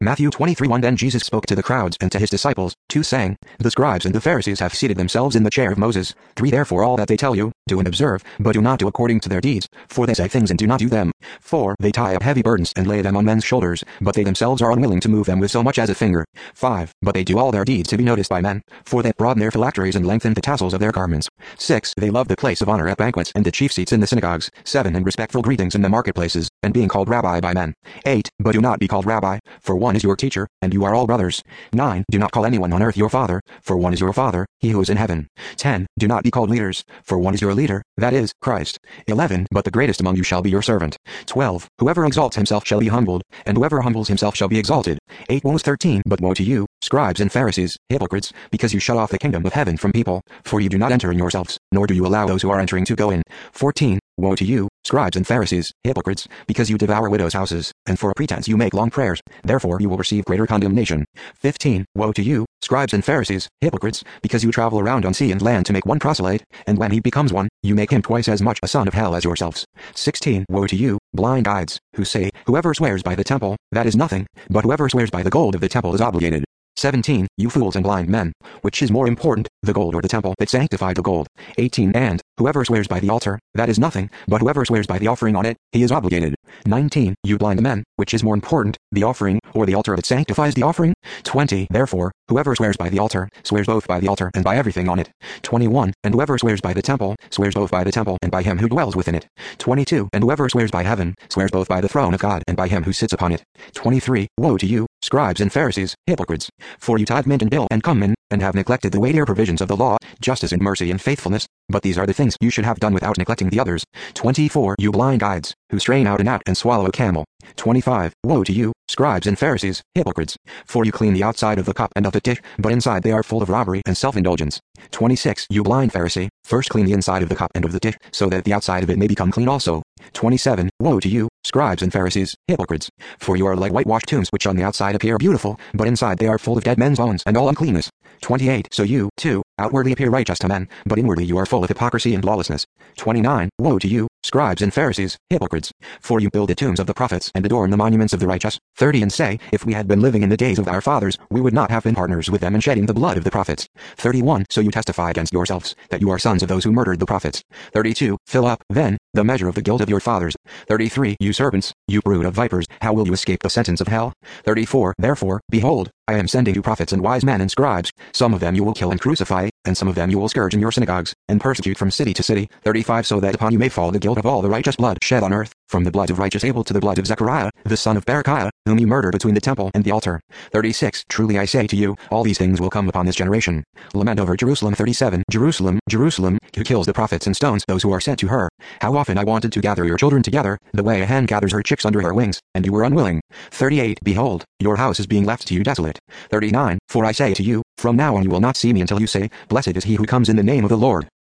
Matthew 23:1. Then Jesus spoke to the crowds and to his disciples, 2 saying, The scribes and the Pharisees have seated themselves in the chair of Moses. 3 Therefore all that they tell you, do and observe, but do not do according to their deeds, for they say things and do not do them. 4 They tie up heavy burdens and lay them on men's shoulders, but they themselves are unwilling to move them with so much as a finger. 5 But they do all their deeds to be noticed by men, for they broaden their phylacteries and lengthen the tassels of their garments. 6 They love the place of honor at banquets and the chief seats in the synagogues. 7 And respectful greetings in the marketplaces, and being called rabbi by men. 8 But do not be called rabbi, for one is your teacher, and you are all brothers. 9 Do not call anyone on earth your father, for one is your Father, he who is in heaven. 10 Do not be called leaders, for one is your leader, that is, Christ. 11 But the greatest among you shall be your servant. 12 Whoever exalts himself shall be humbled, and whoever humbles himself shall be exalted. 8 Woe 13 But woe to you, scribes and Pharisees, hypocrites, because you shut off the kingdom of heaven from people, for you do not enter in yourselves, nor do you allow those who are entering to go in. 14 Woe to you, scribes and Pharisees, hypocrites, because you devour widows' houses, and for a pretense you make long prayers, therefore you will receive greater condemnation. 15 Woe to you, scribes and Pharisees, hypocrites, because you travel around on sea and land to make one proselyte, and when he becomes one, you make him twice as much a son of hell as yourselves. 16 Woe to you, blind guides, who say, Whoever swears by the temple, that is nothing, but whoever swears by the gold of the temple is obligated. 17 You fools and blind men, which is more important, the gold or the temple that sanctified the gold? 18 And whoever swears by the altar, that is nothing, but whoever swears by the offering on it, he is obligated. 19 You blind men, which is more important, the offering, or the altar that sanctifies the offering? 20 Therefore, whoever swears by the altar, swears both by the altar and by everything on it. 21 And whoever swears by the temple, swears both by the temple and by him who dwells within it. 22 And whoever swears by heaven, swears both by the throne of God and by him who sits upon it. 23 Woe to you, scribes and Pharisees, hypocrites, for you tithe mint and dill and cumin, and have neglected the weightier provisions of the law, justice and mercy and faithfulness, but these are the things you should have done without neglecting the others. 24 You blind guides, who strain out a gnat and swallow a camel. 25 Woe to you, scribes and Pharisees, hypocrites, for you clean the outside of the cup and of the dish, but inside they are full of robbery and self-indulgence. 26 You blind Pharisee, first clean the inside of the cup and of the dish, so that the outside of it may become clean also. 27 Woe to you, scribes and Pharisees, hypocrites, for you are like whitewashed tombs which on the outside appear beautiful, but inside they are full of dead men's bones and all uncleanness. 28 So you, too, outwardly appear righteous to men, but inwardly you are full of hypocrisy and lawlessness. 29 Woe to you, scribes and Pharisees, hypocrites, for you build the tombs of the prophets and adorn the monuments of the righteous. 30 And say, If we had been living in the days of our fathers, we would not have been partners with them in shedding the blood of the prophets. 31 So you testify against yourselves, that you are sons of those who murdered the prophets. 32 Fill up, then, the measure of the guilt of your fathers. 33 You serpents, you brood of vipers, how will you escape the sentence of hell? 34 Therefore, behold, I am sending you prophets and wise men and scribes. Some of them you will kill and crucify, and some of them you will scourge in your synagogues, and persecute from city to city. 35 So that upon you may fall the guilt of all the righteous blood shed on earth, from the blood of righteous Abel to the blood of Zechariah, the son of Berechiah, whom you murdered between the temple and the altar. 36 Truly I say to you, all these things will come upon this generation. Lament over Jerusalem. 37 Jerusalem, Jerusalem, who kills the prophets and stones those who are sent to her. How often I wanted to gather your children together, the way a hen gathers her chicks under her wings, and you were unwilling. 38 Behold, your house is being left to you desolate. 39 For I say to you, from now on you will not see me until you say, Blessed is he who comes in the name of the Lord.